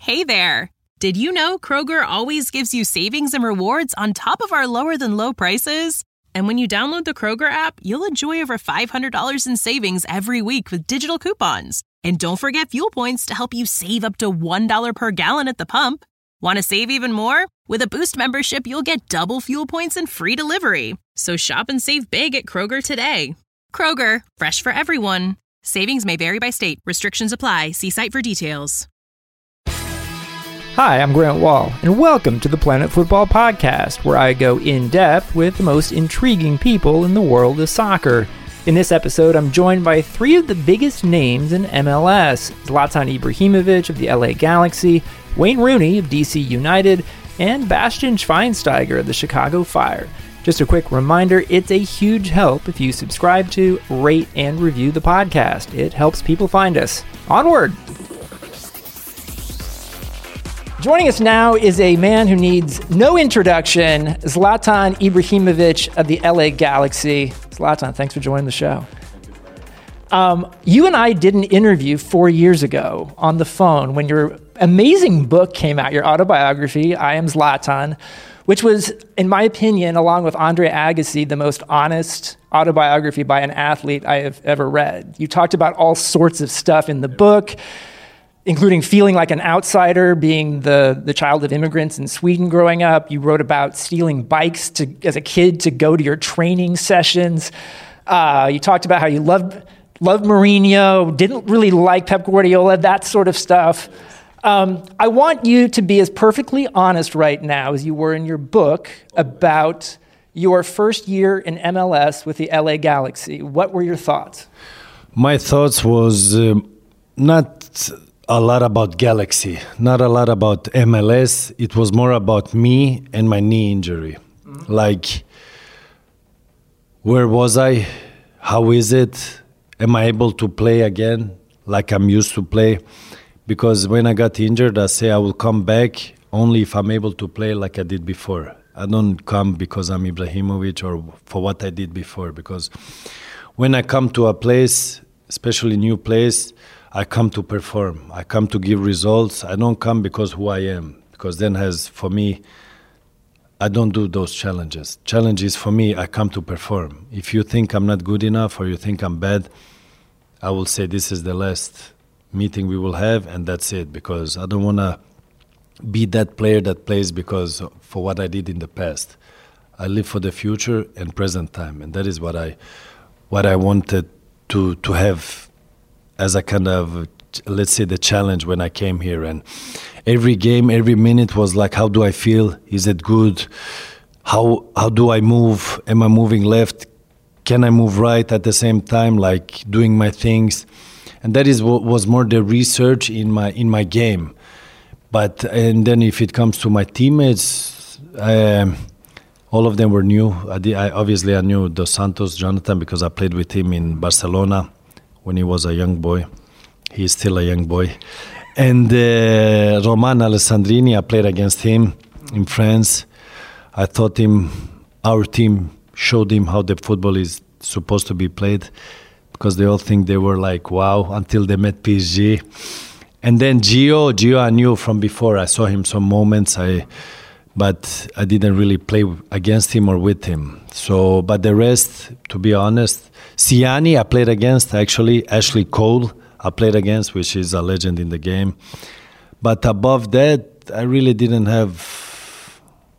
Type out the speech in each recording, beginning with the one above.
Hey there! Did you know Kroger always gives you savings and rewards on top of our lower-than-low prices? And when you download the Kroger app, you'll enjoy over $500 in savings every week with digital coupons. And don't forget fuel points to help you save up to $1 per gallon at the pump. Want to save even more? With a Boost membership, you'll get double fuel points and free delivery. So shop and save big at Kroger today. Kroger, fresh for everyone. Savings may vary by state. Restrictions apply. See site for details. Hi, I'm Grant Wall, and welcome to the Planet Football Podcast, where I go in-depth with the most intriguing people in the world of soccer. In this episode, I'm joined by three of the biggest names in MLS: Zlatan Ibrahimovic of the LA Galaxy, Wayne Rooney of DC United, and Bastian Schweinsteiger of the Chicago Fire. Just a quick reminder, it's a huge help if you subscribe to, rate, and review the podcast. It helps people find us. Onward! Joining us now is a man who needs no introduction, Zlatan Ibrahimovic of the LA Galaxy. Zlatan, thanks for joining the show. You and I did an interview 4 years ago on the phone when your amazing book came out, your autobiography, I Am Zlatan, which was, in my opinion, along with Andre Agassi, the most honest autobiography by an athlete I have ever read. You talked about all sorts of stuff in the book, including feeling like an outsider, being the child of immigrants in Sweden growing up. You wrote about stealing bikes as a kid to go to your training sessions. You talked about how you loved Mourinho, didn't really like Pep Guardiola, that sort of stuff. I want you to be as perfectly honest right now as you were in your book about your first year in MLS with the LA Galaxy. What were your thoughts? My thoughts was not a lot about Galaxy, not a lot about MLS. It was more about me and my knee injury. Mm-hmm. Like, where was I? How is it? Am I able to play again like I'm used to play? Because when I got injured, I say I will come back only if I'm able to play like I did before. I don't come because I'm Ibrahimovic or for what I did before. Because when I come to a place, especially new place, I come to perform. I come to give results. I don't come because who I am. Because then for me, I don't do those challenges. Challenges for me, I come to perform. If you think I'm not good enough or you think I'm bad, I will say this is the last meeting we will have and that's it. Because I don't want to be that player that plays because for what I did in the past. I live for the future and present time. And that is what I wanted to have as a kind of, let's say, the challenge when I came here. And every game, every minute was like, how do I feel? Is it good? How do I move? Am I moving left? Can I move right at the same time, like doing my things? And that is what was more the research in my game. And then if it comes to my teammates, all of them were new. I knew Dos Santos, Jonathan, because I played with him in Barcelona when he was a young boy. He is still a young boy. And Roman Alessandrini, I played against him in France. I thought our team showed him how the football is supposed to be played, because they all think they were like, wow, until they met PSG. And then Gio I knew from before. I saw him some moments, but I didn't really play against him or with him. So, but the rest, to be honest, Siani I played against, actually. Ashley Cole I played against, which is a legend in the game. But above that, I really didn't have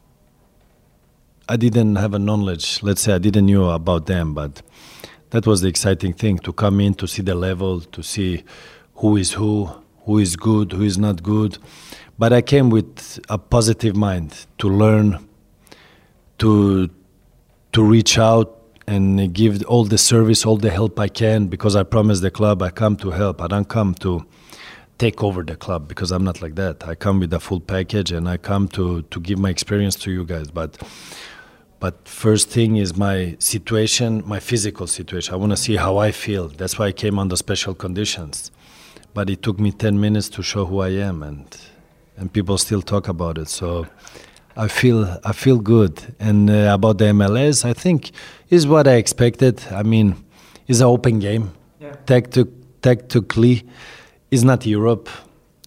a knowledge. Let's say I didn't know about them, but that was the exciting thing, to come in, to see the level, to see who is good, who is not good. But I came with a positive mind to learn, to reach out and give all the service, all the help I can, because I promised the club I come to help. I don't come to take over the club, because I'm not like that. I come with a full package and I come to give my experience to you guys. But first thing is my situation, my physical situation. I want to see how I feel. That's why I came under special conditions. But it took me 10 minutes to show who I am, and people still talk about it. So I feel good. And about the MLS, I think is what I expected. I mean, it's an open game. Yeah. Tactically, it's not Europe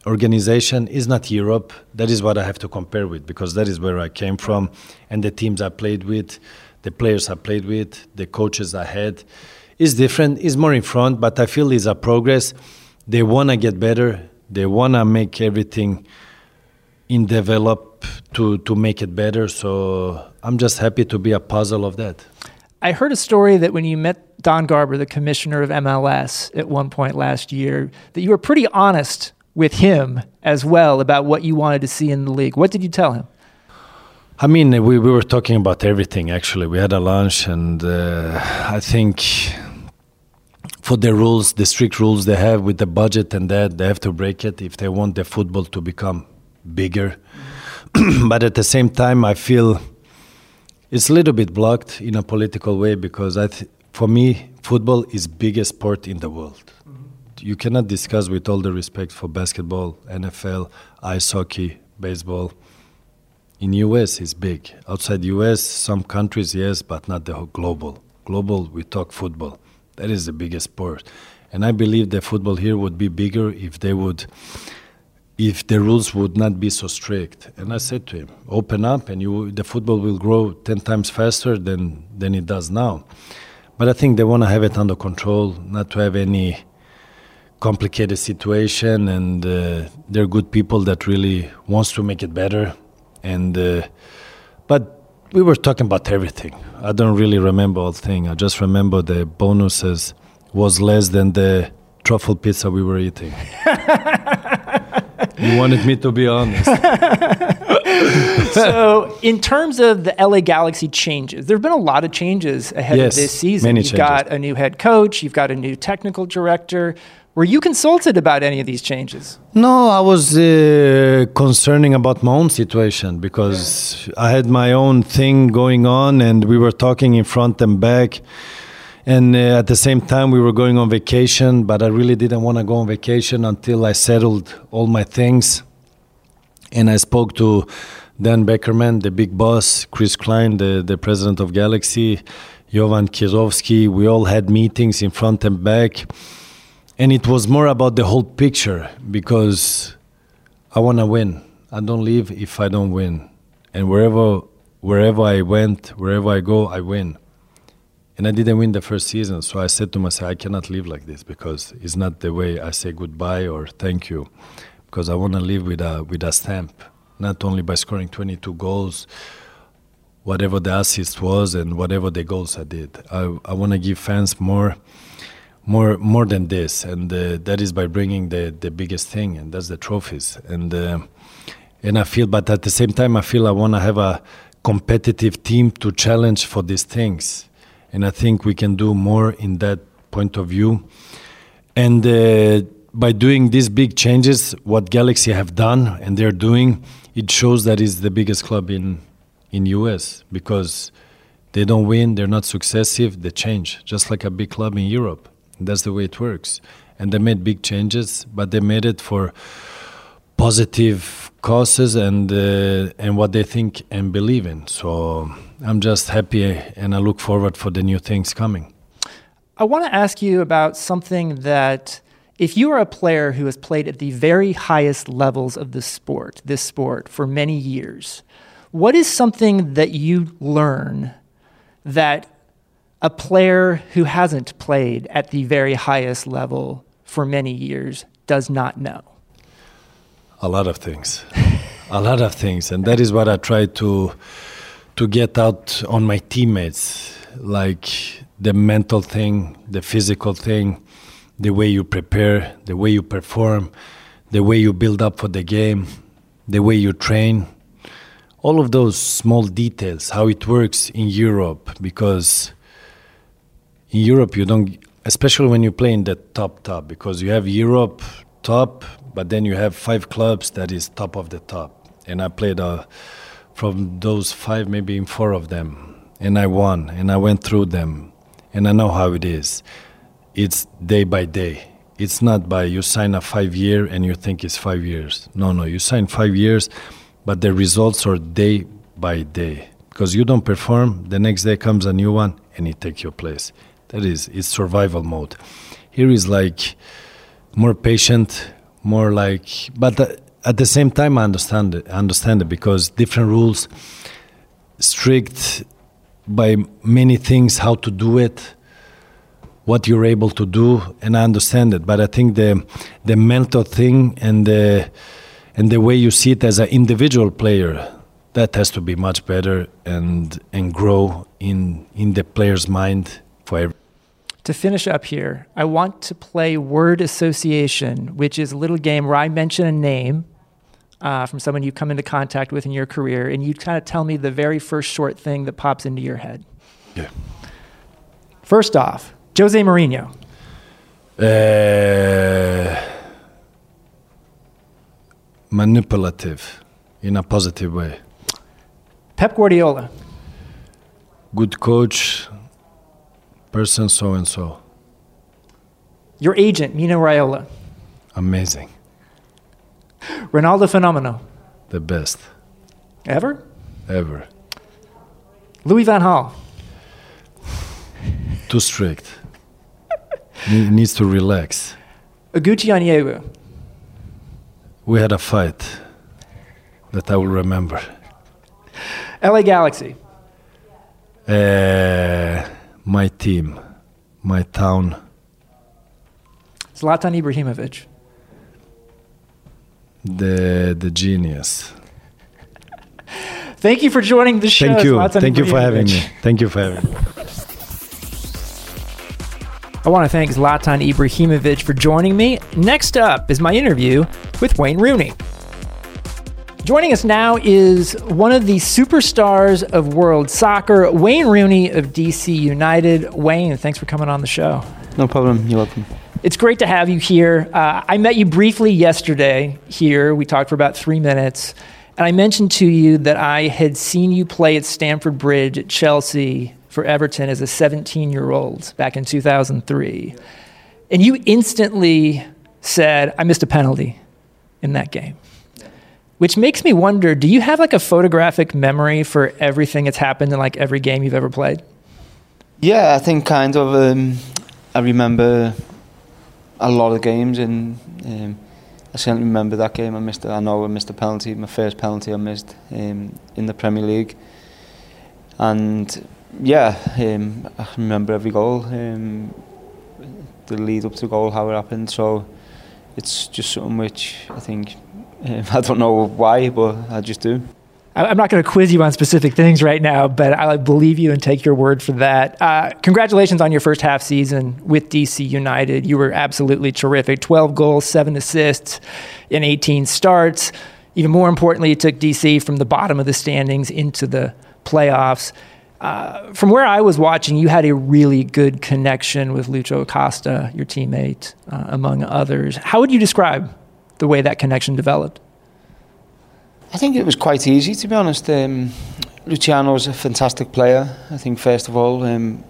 organization is not Europe. That is what I have to compare with, because that is where I came from, and the teams I played with, the players I played with, the coaches I had. Is different, is more in front, but I feel it's a progress. They want to get better. They want to make everything develop to make it better. So I'm just happy to be a puzzle of that. I heard a story that when you met Don Garber, the commissioner of MLS, at one point last year, that you were pretty honest with him as well about what you wanted to see in the league. What did you tell him? I mean, we were talking about everything, actually. We had a lunch, and I think for the rules, the strict rules they have with the budget and that, they have to break it if they want the football to become bigger. But at the same time, I feel it's a little bit blocked in a political way, because for me, football is biggest sport in the world. You cannot discuss, with all the respect for basketball, NFL, ice hockey, baseball. In US, it's big. Outside US, some countries, yes, but not the whole global. Global, we talk football. That is the biggest sport. And I believe that football here would be bigger if the rules would not be so strict. And I said to him, open up and the football will grow 10 times faster than it does now. But I think they want to have it under control, not to have any complicated situation, and they're good people that really wants to make it better. But we were talking about everything. I don't really remember all thing. I just remember the bonuses was less than the truffle pizza we were eating. You wanted me to be honest. So in terms of the LA Galaxy changes, there have been a lot of changes ahead of this season. You've got a new head coach. You've got a new technical director. Were you consulted about any of these changes? No, I was concerning about my own situation, because I had my own thing going on, and we were talking in front and back. And at the same time, we were going on vacation, but I really didn't want to go on vacation until I settled all my things. And I spoke to Dan Beckerman, the big boss, Chris Klein, the president of Galaxy, Jovan Kirovski. We all had meetings in front and back. And it was more about the whole picture, because I want to win. I don't leave if I don't win. And wherever I went, wherever I go, I win. And I didn't win the first season, so I said to myself, I cannot live like this, because it's not the way I say goodbye or thank you. Because I want to live with a stamp, not only by scoring 22 goals, whatever the assist was and whatever the goals I did. I want to give fans more than this, and that is by bringing the biggest thing, and that's the trophies. And I feel, but at the same time, I feel I want to have a competitive team to challenge for these things. And I think we can do more in that point of view. And by doing these big changes, what Galaxy have done and they're doing, it shows that it's the biggest club in US, because they don't win, they're not successive, they change, just like a big club in Europe. That's the way it works. And they made big changes, but they made it for positive causes and what they think and believe in. So I'm just happy, and I look forward for the new things coming. I want to ask you about something that, if you are a player who has played at the very highest levels of this sport for many years, what is something that you learn that a player who hasn't played at the very highest level for many years does not know? A lot of things. A lot of things. And that is what I try to get out on my teammates, like the mental thing, the physical thing, the way you prepare, the way you perform, the way you build up for the game, the way you train. All of those small details, how it works in Europe, because in Europe you don't, especially when you play in the top, because you have Europe top, but then you have 5 clubs that is top of the top. And I played from those 5, maybe in 4 of them. And I won, and I went through them. And I know how it is. It's day by day. It's not by you sign a 5-year and you think it's 5 years. No, you sign 5 years, but the results are day by day. Because you don't perform, the next day comes a new one and it takes your place. That is, it's survival mode. Here is like more patient, more like. But at the same time, I understand it because different rules, strict by many things, how to do it, what you're able to do, and I understand it. But I think the mental thing and the way you see it as an individual player, that has to be much better and grow in the player's mind for every. To finish up here, I want to play word association, which is a little game where I mention a name from someone you've come into contact with in your career, and you kind of tell me the very first short thing that pops into your head. Yeah. First off, Jose Mourinho. Manipulative in a positive way. Pep Guardiola. Good coach, person so-and-so. Your agent, Mino Raiola. Amazing. Ronaldo Fenomeno. The best. Ever? Ever. Louis van Gaal. Too strict. Needs to relax. Oguchi Onyewu. We had a fight that I will remember. LA Galaxy. My team, my town. Zlatan Ibrahimovic. The genius. Thank you for joining the show. Thank you. Zlatan Thank you for having Ibrahimovic. me. Thank you for having me. I want to thank Zlatan Ibrahimovic for joining me. Next up is my interview with Wayne Rooney. Joining us now is one of the superstars of world soccer, Wayne Rooney of DC United. Wayne, thanks for coming on the show. No problem. You're welcome. It's great to have you here. I met you briefly yesterday here. We talked for about 3 minutes. And I mentioned to you that I had seen you play at Stamford Bridge at Chelsea for Everton as a 17-year-old back in 2003. And you instantly said, I missed a penalty in that game. Which makes me wonder, do you have like a photographic memory for everything that's happened in like every game you've ever played? Yeah, I think kind of. I remember a lot of games, and I certainly remember that game. I know I missed a penalty, my first penalty I missed in the Premier League. And yeah, I remember every goal, the lead up to the goal, how it happened. So it's just something which I think, I don't know why, but I just do. I'm not going to quiz you on specific things right now, but I believe you and take your word for that. Congratulations on your first half season with DC United. You were absolutely terrific. 12 goals, 7 assists in 18 starts. Even more importantly, it took DC from the bottom of the standings into the playoffs. From where I was watching, you had a really good connection with Lucho Acosta, your teammate, among others. How would you describe the way that connection developed? I think it was quite easy, to be honest. Luciano's a fantastic player, I think, first of all. And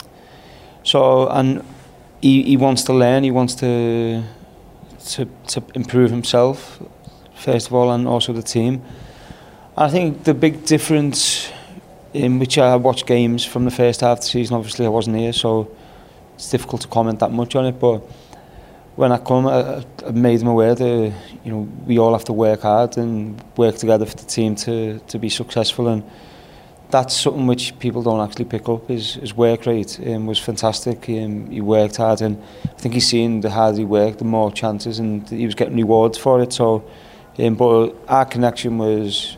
he wants to learn, he wants to improve himself, first of all, and also the team. I think the big difference in which I watched games from the first half of the season, obviously I wasn't here, so it's difficult to comment that much on it, but when I come, I made them aware that we all have to work hard and work together for the team to be successful, and that's something which people don't actually pick up. His work rate was fantastic. He worked hard, and I think he's seen the harder he worked, the more chances, and he was getting rewards for it. So, but our connection was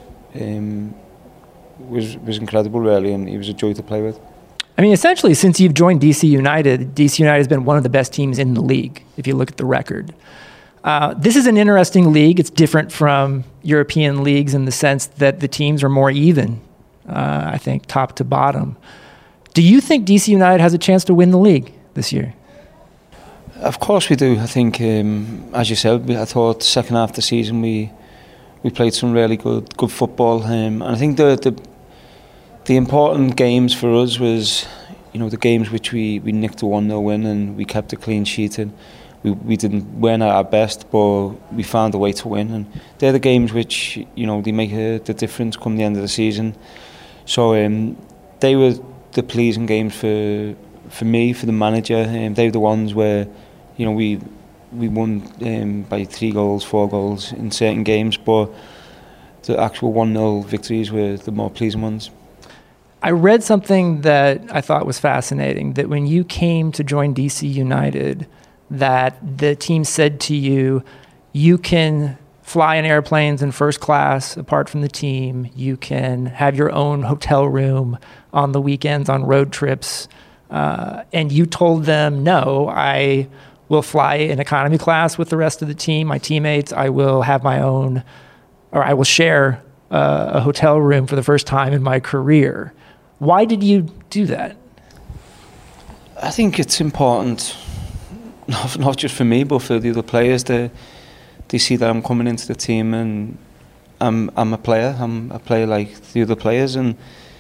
incredible, really, and he was a joy to play with. I mean, essentially, since you've joined DC United has been one of the best teams in the league, if you look at the record. This is an interesting league. It's different from European leagues in the sense that the teams are more even, I think, top to bottom. Do you think DC United has a chance to win the league this year? Of course we do. I think, as you said, I thought the second half of the season we played some really good football. And I think the important games for us was, the games which we nicked a 1-0 win and we kept a clean sheet, and we didn't win at our best, but we found a way to win. And they're the games which, they make the difference come the end of the season. So they were the pleasing games for me, for the manager. They were the ones where, we we won by 3 goals, 4 goals in certain games, but the actual 1-0 victories were the more pleasing ones. I read something that I thought was fascinating, that when you came to join DC United, that the team said to you, you can fly in airplanes in first class apart from the team. You can have your own hotel room on the weekends on road trips. And you told them, no, I will fly in economy class with the rest of the team, my teammates. I will have my own, or I will share a hotel room for the first time in my career. Why did you do that? I think it's important, not just for me, but for the other players. They see that I'm coming into the team and I'm a player. I'm a player like the other players, and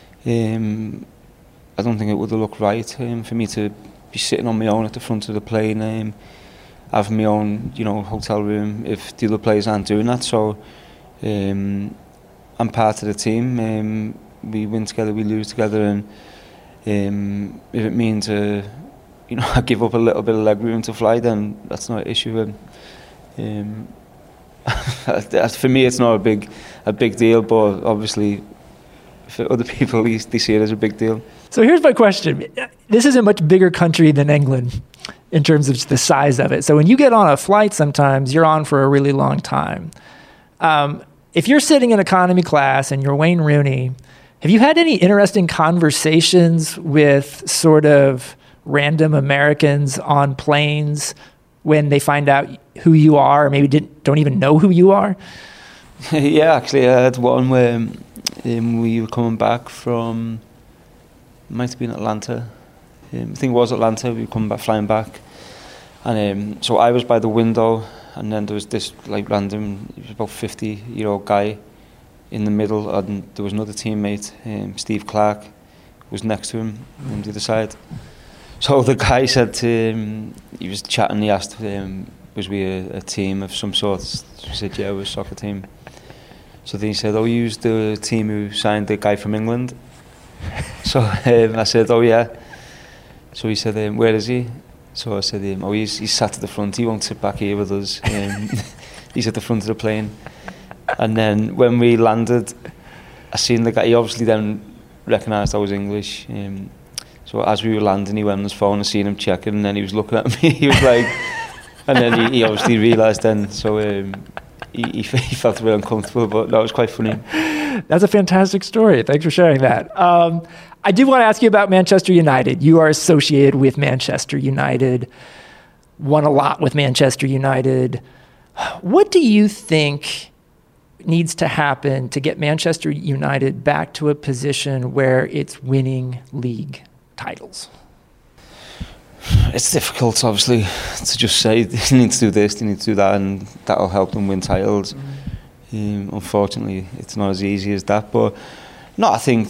I don't think it would have looked right for me to be sitting on my own at the front of the plane, have my own, hotel room if the other players aren't doing that. So I'm part of the team. We win together, we lose together, and if it means I give up a little bit of leg room to fly, then that's not an issue. For me, it's not a big deal, but obviously for other people, they see it as a big deal. So here's my question. This is a much bigger country than England in terms of the size of it. So when you get on a flight, sometimes you're on for a really long time. If you're sitting in economy class and you're Wayne Rooney, have you had any interesting conversations with sort of random Americans on planes when they find out who you are, or maybe don't even know who you are? Yeah, actually, I had one where we were coming back from, might have been Atlanta. I think it was Atlanta. We were coming back, flying back, and so I was by the window, and then there was this random, he was about 50-year-old guy in the middle, and there was another teammate, Steve Clark, was next to him on the other side. So the guy said to him, he was chatting, he asked, was we a team of some sort? He said, yeah, we're a soccer team. So then he said, oh, you was the team who signed the guy from England? So I said, oh yeah. So he said, where is he? So I said, oh, he's sat at the front, he won't sit back here with us. He's at the front of the plane. And then when we landed, I seen the guy, he obviously then recognised I was English. So as we were landing, he went on his phone, I seen him checking, and then he was looking at me, he was like, and then he obviously realised then, so he felt a bit uncomfortable, but that was quite funny. That's a fantastic story. Thanks for sharing that. I do want to ask you about Manchester United. You are associated with Manchester United, won a lot with Manchester United. What do you think needs to happen to get Manchester United back to a position where it's winning league titles? It's difficult, obviously, to just say they need to do this, they need to do that, and that'll help them win titles. Unfortunately, it's not as easy as that. But no, I think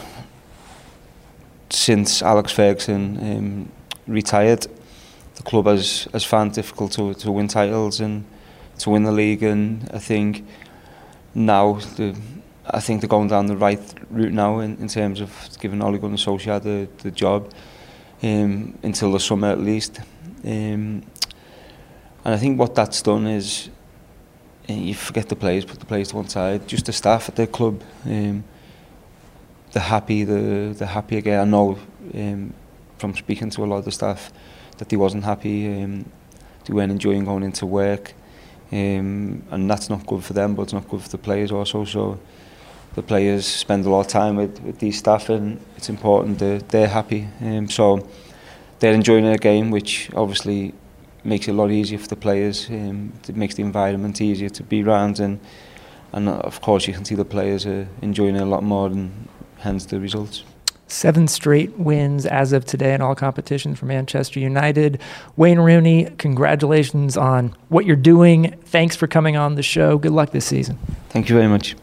since Alex Ferguson retired, the club has found it difficult to win titles and to win the league. And I think now they're going down the right route now in terms of giving Ole Gunnar Solskjaer the job until the summer at least. And I think what that's done is you forget the players, put the players to one side, just the staff at their club. They're happy again. I know from speaking to a lot of the staff that they wasn't happy. They weren't enjoying going into work. And that's not good for them, but it's not good for the players also. So the players spend a lot of time with these staff, and it's important that they're happy. So they're enjoying their game, which obviously makes it a lot easier for the players. It makes the environment easier to be around, and of course you can see the players are enjoying it a lot more, and hence the results. 7 straight wins as of today in all competitions for Manchester United. Wayne Rooney, congratulations on what you're doing. Thanks for coming on the show. Good luck this season. Thank you very much.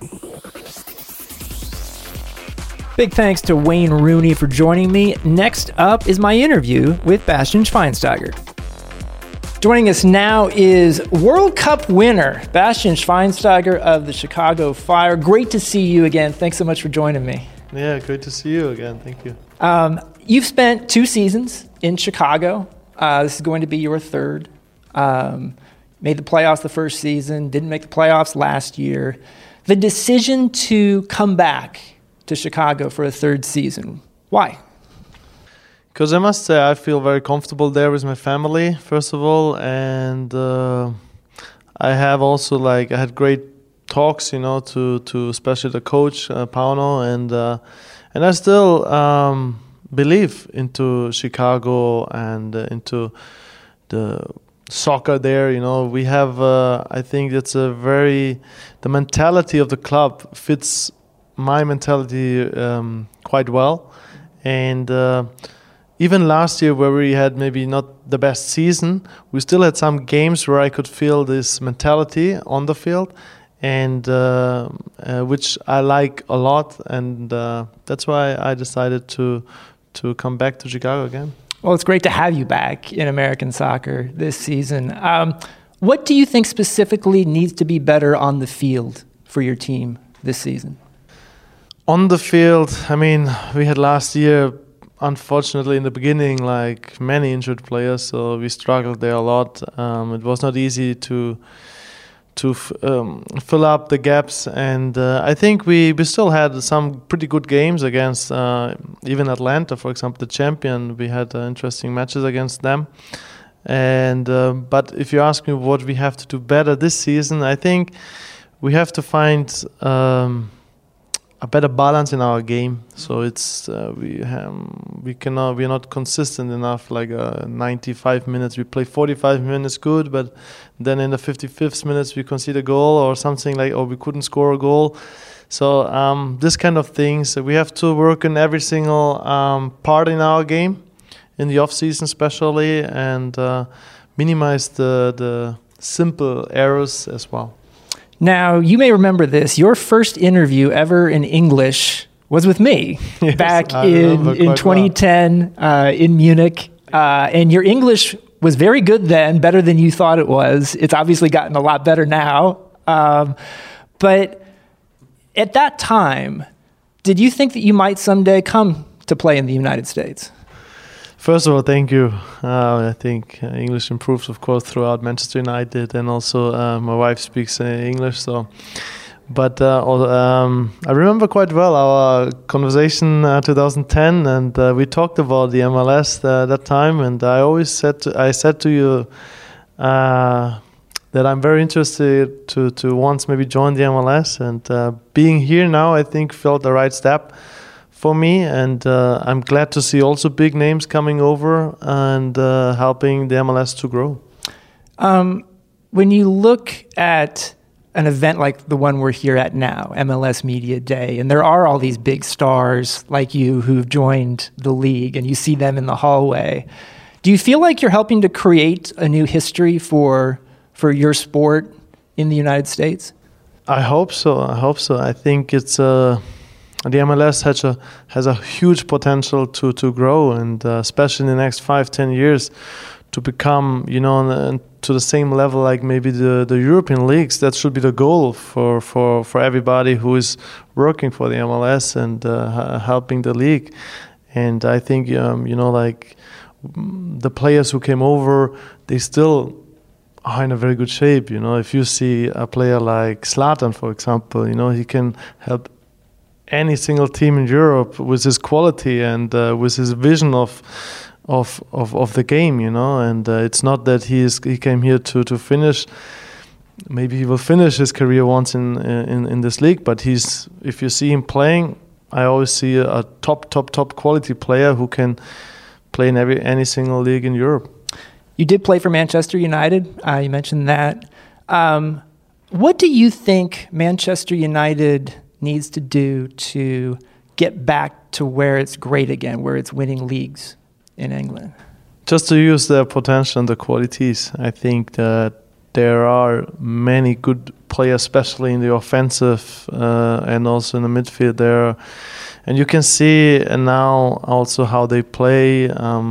Big thanks to Wayne Rooney for joining me. Next up is my interview with Bastian Schweinsteiger. Joining us now is World Cup winner Bastian Schweinsteiger of the Chicago Fire. Great to see you again. Thanks so much for joining me. Yeah, great to see you again. Thank you. You've spent 2 seasons in Chicago. This is going to be your third. made the playoffs the first season, didn't make the playoffs last year. The decision to come back to Chicago for a third season, why? Because I must say I feel very comfortable there with my family, first of all, and I have also I had great talks, to especially the coach Pauno, and I still believe into Chicago and into the soccer there. We have I think it's the mentality of the club fits my mentality quite well, and even last year, where we had maybe not the best season, we still had some games where I could feel this mentality on the field, and which I like a lot, and that's why I decided to come back to Chicago again. Well, it's great to have you back in American soccer this season. What do you think specifically needs to be better on the field for your team this season? On the field, I mean, we had last year, unfortunately, in the beginning, many injured players, so we struggled there a lot. It was not easy to fill up the gaps, and I think we still had some pretty good games against even Atlanta, for example, the champion. We had interesting matches against them, and but if you ask me what we have to do better this season, I think we have to find a better balance in our game. So it's we are not consistent enough. 95 minutes, we play 45 minutes good, but then in the 55th minutes we concede a goal or something or we couldn't score a goal. So this kind of things we have to work in every single part in our game, in the off season especially, and minimize the simple errors as well. Now, you may remember this. Your first interview ever in English was with me back in 2010 in Munich. And your English was very good then, better than you thought it was. It's obviously gotten a lot better now. But at that time, did you think that you might someday come to play in the United States? First of all, thank you. I think English improves, of course, throughout Manchester United, and also my wife speaks English. So, but I remember quite well our conversation 2010, and we talked about the MLS that time. And I always said to you that I'm very interested to once maybe join the MLS, and being here now, I think felt the right step for me, and I'm glad to see also big names coming over and helping the MLS to grow. When you look at an event like the one we're here at now, MLS Media Day, and there are all these big stars like you who've joined the league, and you see them in the hallway, do you feel like you're helping to create a new history for your sport in the United States? I hope so. I think it's the MLS has a huge potential to grow, and especially in the next 5-10 years to become, to the same level like maybe the European leagues. That should be the goal for everybody who is working for the MLS and helping the league. And I think the players who came over, they still are in a very good shape. If you see a player like Zlatan, for example, he can help any single team in Europe with his quality and with his vision of the game, and it's not that he came here to finish. Maybe he will finish his career once in this league, but if you see him playing, I always see a top quality player who can play in any single league in Europe. You did play for Manchester United. You mentioned that. What do you think Manchester United needs to do to get back to where it's great again, where it's winning leagues in England? Just to use their potential and the qualities. I think that there are many good players, especially in the offensive and also in the midfield there. And you can see now also how they play.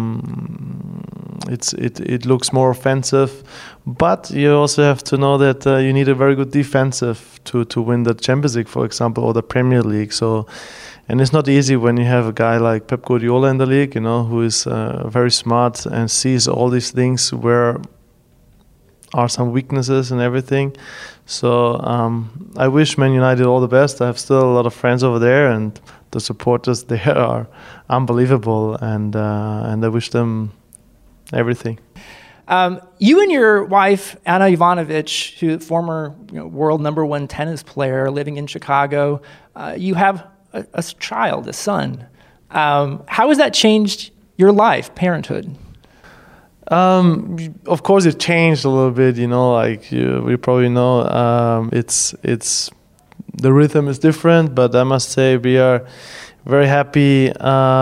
It looks more offensive, but you also have to know that you need a very good defensive to win the Champions League, for example, or the Premier League. So, and it's not easy when you have a guy like Pep Guardiola in the league, who is very smart and sees all these things where are some weaknesses and everything. So I wish Man United all the best. I have still a lot of friends over there, and the supporters there are unbelievable, and I wish them everything. You and your wife, Anna Ivanovic, who former world #1 tennis player living in Chicago, you have a child, a son. How has that changed your life, parenthood? Of course, it changed a little bit. Like we probably know, it's the rhythm is different. But I must say, we are very happy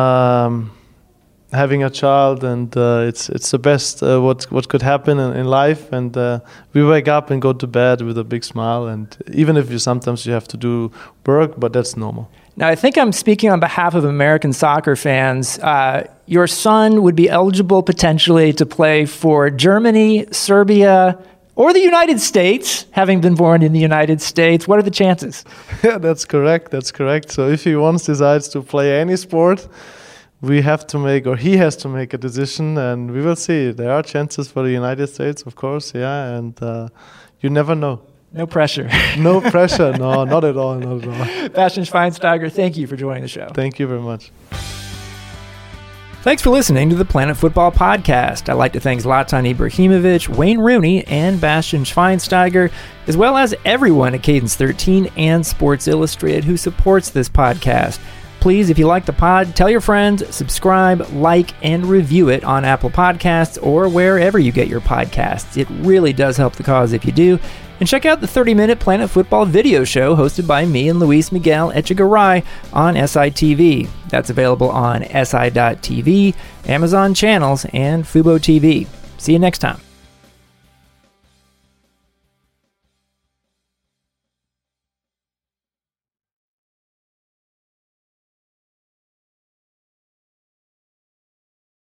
having a child, and it's the best what could happen in life. And we wake up and go to bed with a big smile. And even if sometimes you have to do work, but that's normal. Now, I think I'm speaking on behalf of American soccer fans. Your son would be eligible potentially to play for Germany, Serbia, or the United States, having been born in the United States. What are the chances? Yeah, that's correct. So if he once decides to play any sport, he has to make a decision, and we will see. There are chances for the United States, of course, yeah, and you never know. No pressure. No pressure. No, not at all. Bastian Schweinsteiger, thank you for joining the show. Thank you very much. Thanks for listening to the Planet Football Podcast. I'd like to thank Zlatan Ibrahimovic, Wayne Rooney, and Bastian Schweinsteiger, as well as everyone at Cadence 13 and Sports Illustrated who supports this podcast. Please, if you like the pod, tell your friends, subscribe, like, and review it on Apple Podcasts or wherever you get your podcasts. It really does help the cause if you do. And check out the 30-minute Planet Football video show hosted by me and Luis Miguel Echegaray on SITV. That's available on SI.TV, Amazon Channels, and Fubo TV. See you next time.